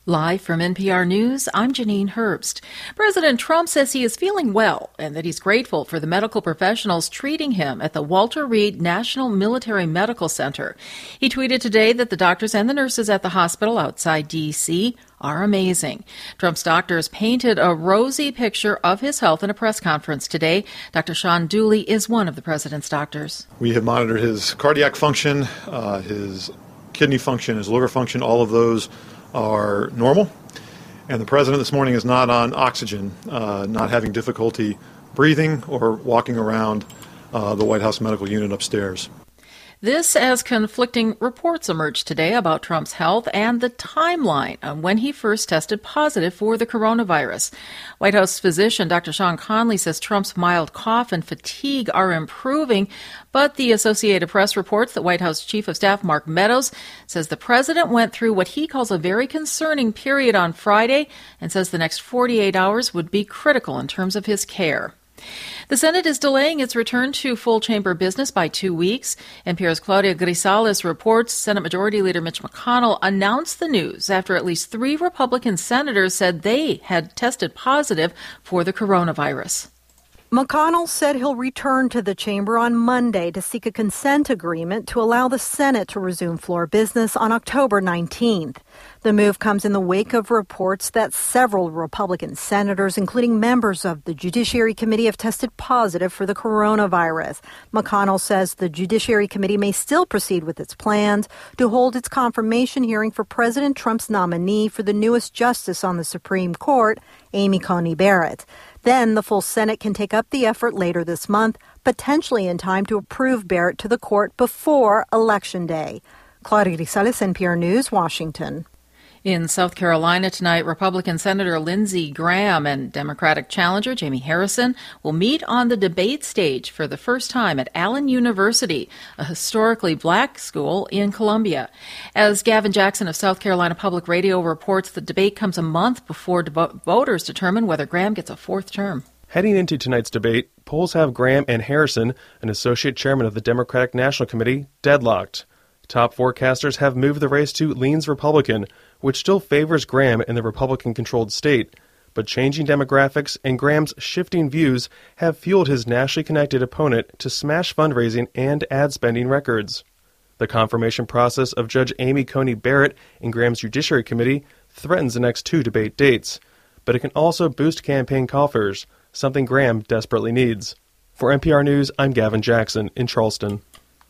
Live from NPR News, I'm Janine Herbst. President Trump says he is feeling well and that he's grateful for the medical professionals treating him at the Walter Reed National Military Medical Center. He tweeted today that the doctors and the nurses at the hospital outside D.C. are amazing. Trump's doctors painted a rosy picture of his health in a press conference today. Dr. Sean Dooley is one of the president's doctors. We have monitored his cardiac function, his kidney function, his liver function. All of those are normal, and the president this morning is not on oxygen, not having difficulty breathing or walking around the White House medical unit upstairs. This as conflicting reports emerged today about Trump's health and the timeline on when he first tested positive for the coronavirus. White House physician Dr. Sean Conley says Trump's mild cough and fatigue are improving, but the Associated Press reports that White House Chief of Staff Mark Meadows says the president went through what he calls a very concerning period on Friday and says the next 48 hours would be critical in terms of his care. The Senate is delaying its return to full chamber business by 2 weeks. NPR's Claudia Grisales reports Senate Majority Leader Mitch McConnell announced the news after at least 3 Republican senators said they had tested positive for the coronavirus. McConnell said he'll return to the chamber on Monday to seek a consent agreement to allow the Senate to resume floor business on October 19th. The move comes in the wake of reports that several Republican senators, including members of the Judiciary Committee, have tested positive for the coronavirus. McConnell says the Judiciary Committee may still proceed with its plans to hold its confirmation hearing for President Trump's nominee for the newest justice on the Supreme Court, Amy Coney Barrett. Then the full Senate can take up the effort later this month, potentially in time to approve Barrett to the court before Election Day. Claudia Grisales, NPR News, Washington. In South Carolina tonight, Republican Senator Lindsey Graham and Democratic challenger Jamie Harrison will meet on the debate stage for the first time at Allen University, a historically black school in Columbia. As Gavin Jackson of South Carolina Public Radio reports, the debate comes a month before voters determine whether Graham gets a 4th term. Heading into tonight's debate, polls have Graham and Harrison, an associate chairman of the Democratic National Committee, deadlocked. Top forecasters have moved the race to leans Republican, which still favors Graham in the Republican-controlled state. But changing demographics and Graham's shifting views have fueled his nationally connected opponent to smash fundraising and ad spending records. The confirmation process of Judge Amy Coney Barrett in Graham's Judiciary Committee threatens the next 2 debate dates. But it can also boost campaign coffers, something Graham desperately needs. For NPR News, I'm Gavin Jackson in Charleston.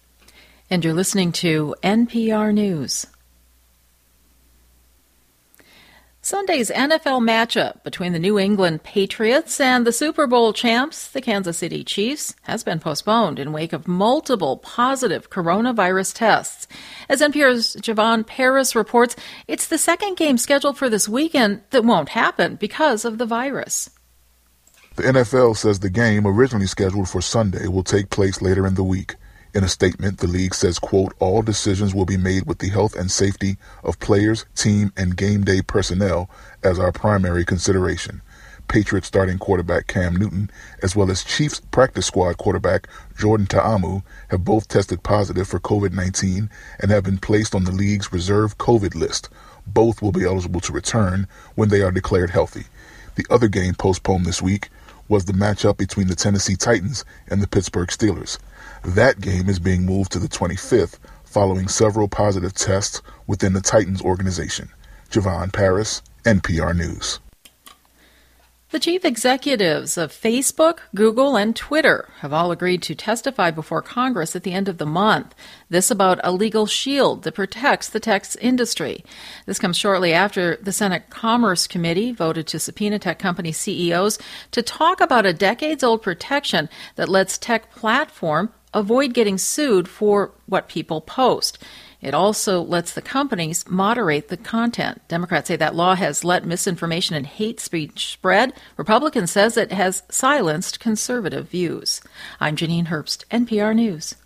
And you're listening to NPR News. Sunday's NFL matchup between the New England Patriots and the Super Bowl champs, the Kansas City Chiefs, has been postponed in wake of multiple positive coronavirus tests. As NPR's Javon Paris reports, it's the second game scheduled for this weekend that won't happen because of the virus. The NFL says the game, originally scheduled for Sunday, will take place later in the week. In a statement, the league says, quote, all decisions will be made with the health and safety of players, team, and game day personnel as our primary consideration. Patriots starting quarterback Cam Newton, as well as Chiefs practice squad quarterback Jordan Ta'amu, have both tested positive for COVID-19 and have been placed on the league's reserve COVID list. Both will be eligible to return when they are declared healthy. The other game postponed this week was the matchup between the Tennessee Titans and the Pittsburgh Steelers. That game is being moved to the 25th following several positive tests within the Titans organization. Javon Paris, NPR News. The chief executives of Facebook, Google, and Twitter have all agreed to testify before Congress at the end of the month. This about a legal shield that protects the tech industry. This comes shortly after the Senate Commerce Committee voted to subpoena tech company CEOs to talk about a decades-old protection that lets tech platform avoid getting sued for what people post. It also lets the companies moderate the content. Democrats say that law has let misinformation and hate speech spread. Republicans says it has silenced conservative views. I'm Janine Herbst, NPR News.